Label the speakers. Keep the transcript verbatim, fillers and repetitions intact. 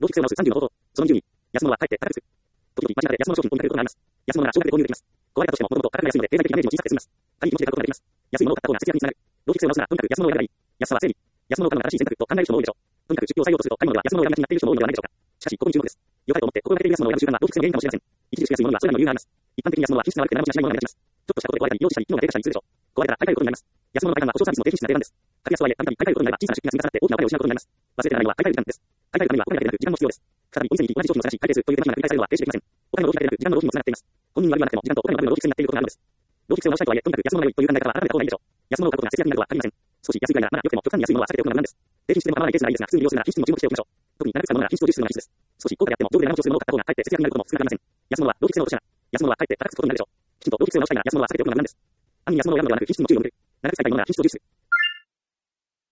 Speaker 1: 同期性を直すさんじゅうの方法。そのにじゅうに、安物はかえって高くつく。時々間違って安物商品を購入することがあります。安物なら少額で購入できます。壊れたとしても、もともと価格が安いので、経済的なダメージも小さくて済みます。他に気持ちで買うことができます。安いものを買った方が節約につながる。同期性を直すなら、とにかく安物を選べばいい。安さは正義。安物を買うのが正しい選択と考える人も多いでしょう。とにかく出費を抑えようとすると、買い物は安物を選びがちになっている人も多いのではないでしょうか。しかし、ここに注目です。良かれと思って心がけている安物を選ぶ習慣は同期性の原因かもしれません。一時しやすいものにはそれらの理由があります。一般的に安物は品質が悪くて長持ちしないものが目立ちます。ちょっとしたことで壊れたり、用事したり、機能が低下したりするでしょう。壊れたら買い替えることになります。安物の買いは保証サービスの低品質な定番です。格安とはいえ、たびたび買い替えることになれば小さな出費が積み重なって大きなお金を失うことになります。忘れてないのは買い替える時間です。買い替えるためにはお金だけでなく時間も必要です。再びお店に行き同じ商品を探し、買い替えするという手間暇が繰り返されるのは停止できません。お金の浪費だけでなく時間の浪費にもつながっています。本人に悪いはなくても時間とお金の分の浪費になっていることがあるのです。浪費性を直したいとはいえ、とにかく安物が良いという考え方は改めた方がいいでしょう。安物を買うことが節約になるとは限りません。少し安いぐらいならまだ良くても極端に安いものは避けておくのが無難です。低品質でも構わないケースがいいですが、普通に利用するなら品質にも注目しておきましょう。特に長く使うものなら品質を重視するのが必須です。少し高価であっても上手で長持ちをするものを買った方がかえって節約になることも少なくありません。安物は浪費性の落とし穴。安物はかえって高くつくことになるでしょう。きちんと浪費性を直したいなら安物は避けておくのが無難です。暗に安物を選ぶのではなく品質にも注意を向ける。長く使いたいものなら品質を重視する。